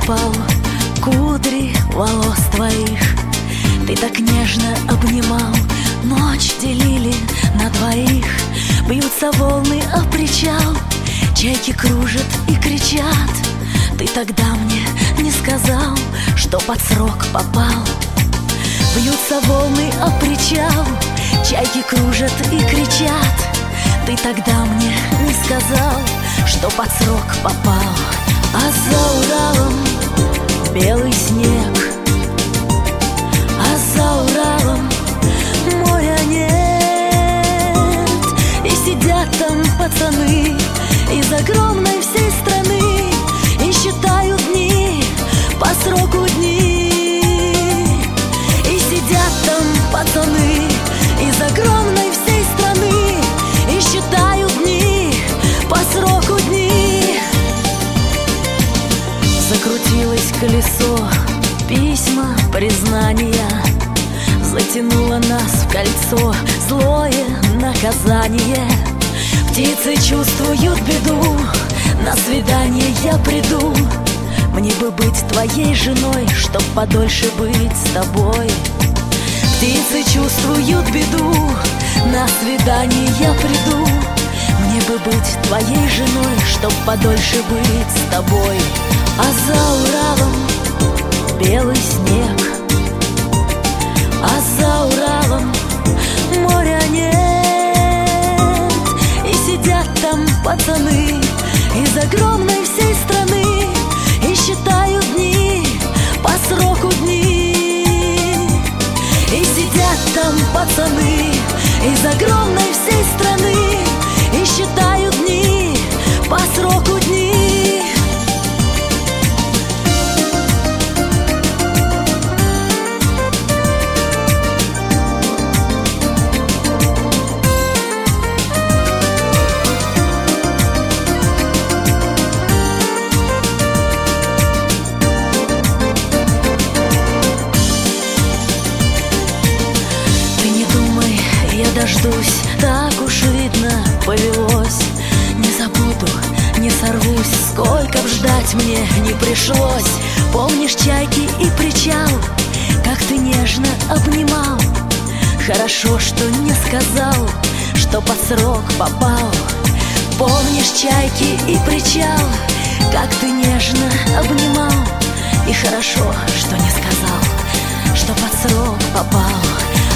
трепал кудри волос твоих. Ты так нежно обнимал, ночь делили на двоих. Бьются волны о причал, чайки кружат и кричат. Ты тогда мне не сказал, что под срок попал. Бьются волны о причал, чайки кружат и кричат. Ты тогда мне не сказал, что под срок попал. А за Уралом белый снег, а за Уралом моря нет. И сидят там пацаны из огромной всей страны и считают дни по сроку дни. И сидят там пацаны из огромной всей страны и считают дни по сроку дни. Закрутилось колесо, письма, признания, затянуло нас в кольцо злое наказание. Птицы чувствуют беду, на свидание я приду. Мне бы быть твоей женой, чтоб подольше быть с тобой. Птицы чувствуют беду, на свидание я приду. Мне бы быть твоей женой, чтоб подольше быть с тобой. А за Уралом белый снег, а за Уралом моря нет. И сидят там пацаны из огромной всей страны и считают дни по сроку дни. И сидят там пацаны из огромной всей страны и считают дни по сроку дни. Дождусь, так уж видно повелось. Не забуду, не сорвусь, сколько б ждать мне не пришлось. Помнишь чайки и причал, как ты нежно обнимал? Хорошо, что не сказал, что под срок попал. Помнишь чайки и причал, как ты нежно обнимал? И хорошо, что не сказал, что под срок попал.